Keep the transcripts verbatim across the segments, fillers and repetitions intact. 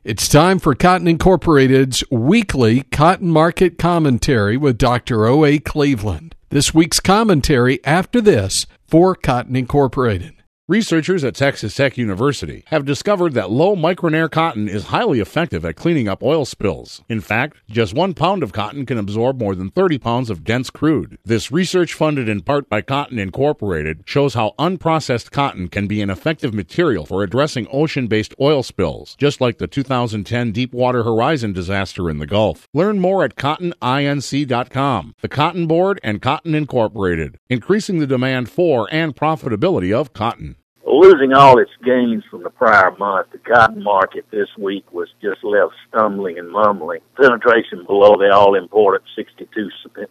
It's time for Cotton Incorporated's weekly cotton market commentary with Doctor O A. Cleveland. This week's commentary after this for Cotton Incorporated. Researchers at Texas Tech University have discovered that low micronair cotton is highly effective at cleaning up oil spills. In fact, just one pound of cotton can absorb more than thirty pounds of dense crude. This research, funded in part by Cotton Incorporated, shows how unprocessed cotton can be an effective material for addressing ocean-based oil spills, just like the two thousand ten Deepwater Horizon disaster in the Gulf. Learn more at cotton inc dot com. The Cotton Board and Cotton Incorporated, increasing the demand for and profitability of cotton. Losing all its gains from the prior month, the cotton market this week was just left stumbling and mumbling. Penetration below the all-important sixty-two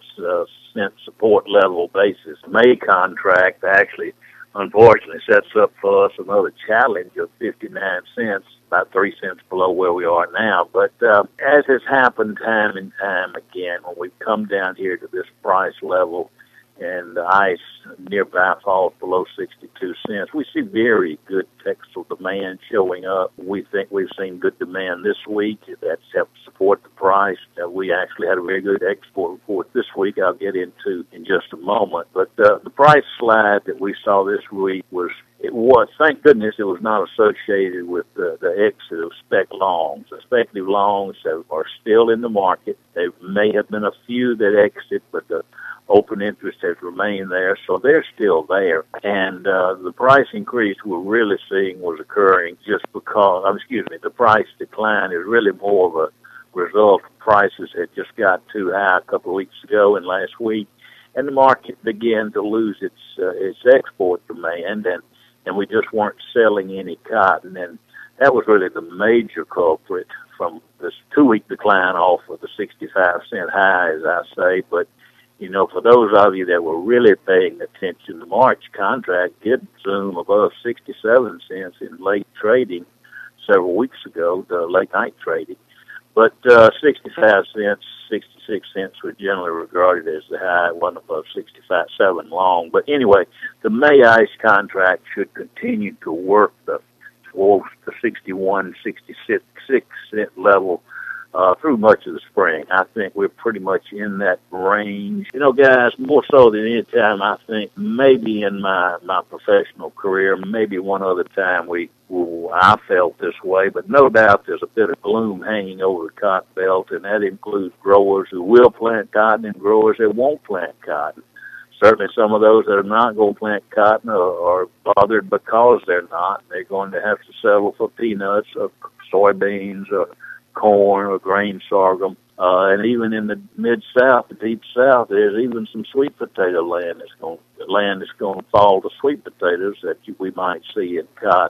cent support level basis. May contract actually, unfortunately, sets up for us another challenge of fifty-nine cents, about three cents below where we are now. But uh, as has happened time and time again, when we've come down here to this price level, and the ice nearby falls below sixty-two cents. We see very good textile demand showing up. We think we've seen good demand this week. That's helped support the price. Uh, we actually had a very good export report this week I'll get into in just a moment. But uh, the price slide that we saw this week was, it was, thank goodness it was not associated with the, the exit of spec longs. The speculative longs have, are still in the market. There may have been a few that exited, but the open interest has remained there, so they're still there. And uh, the price increase we're really seeing was occurring just because, um, excuse me, the price decline is really more of a result of prices that just got too high a couple of weeks ago and last week, and the market began to lose its uh, its export demand, and, and we just weren't selling any cotton, and that was really the major culprit from this two-week decline off of the sixty-five cent high, as I say. But you know, for those of you that were really paying attention, the March contract did zoom above sixty-seven cents in late trading several weeks ago, the late night trading. But uh, sixty-five cents, sixty-six cents were generally regarded as the high, one above sixty-five seven long. But anyway, the May ice contract should continue to work the, towards the sixty-one, sixty-six cent level Uh, through much of the spring. I think we're pretty much in that range. You know, guys, more so than any time, I think maybe in my, my professional career, maybe one other time we well, I felt this way, but no doubt there's a bit of gloom hanging over the cotton belt, and that includes growers who will plant cotton and growers that won't plant cotton. Certainly some of those that are not going to plant cotton are, are bothered because they're not. They're going to have to settle for peanuts or soybeans or corn or grain sorghum, uh, and even in the mid-south, the deep south, there's even some sweet potato land that's going land that's going to fall to sweet potatoes that you, we might see in cotton.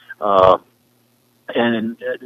Uh, and uh,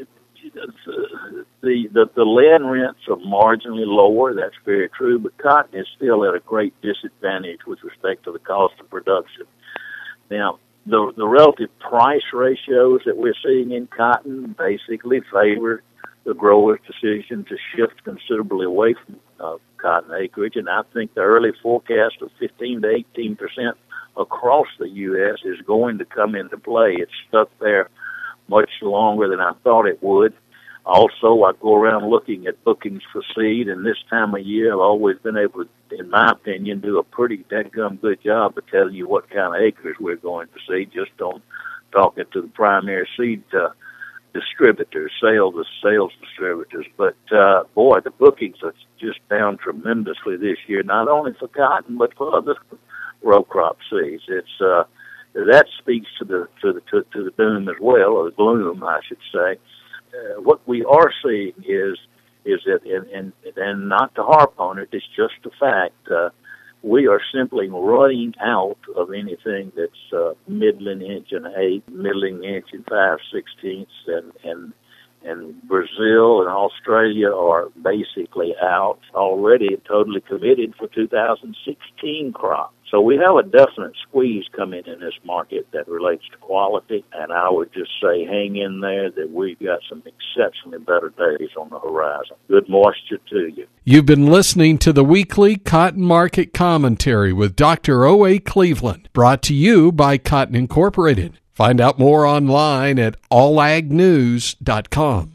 the, the the land rents are marginally lower. That's very true, but cotton is still at a great disadvantage with respect to the cost of production. Now, the the relative price ratios that we're seeing in cotton basically favor the grower's decision to shift considerably away from uh, cotton acreage, and I think the early forecast of fifteen to eighteen percent across the U S is going to come into play. It's stuck there much longer than I thought it would. Also, I go around looking at bookings for seed, and this time of year I've always been able to, in my opinion, do a pretty dadgum good job of telling you what kind of acres we're going to see just on talking to the primary seed uh, distributors, sales sales distributors. But, uh, boy, the bookings are just down tremendously this year, not only for cotton, but for other row crop seeds. It's, uh, that speaks to the, to the, to, to the doom as well, or the gloom, I should say. Uh, what we are seeing is, is that, and, and, and not to harp on it, it's just a fact, uh, we are simply running out of anything that's uh, middling inch and eight, middling inch and five sixteenths, and and and Brazil and Australia are basically out already, totally committed for two thousand sixteen crop. So we have a definite squeeze coming in this market that relates to quality, and I would just say hang in there that we've got some exceptionally better days on the horizon. Good moisture to you. You've been listening to the weekly Cotton Market Commentary with Doctor O A. Cleveland, brought to you by Cotton Incorporated. Find out more online at all ag news dot com.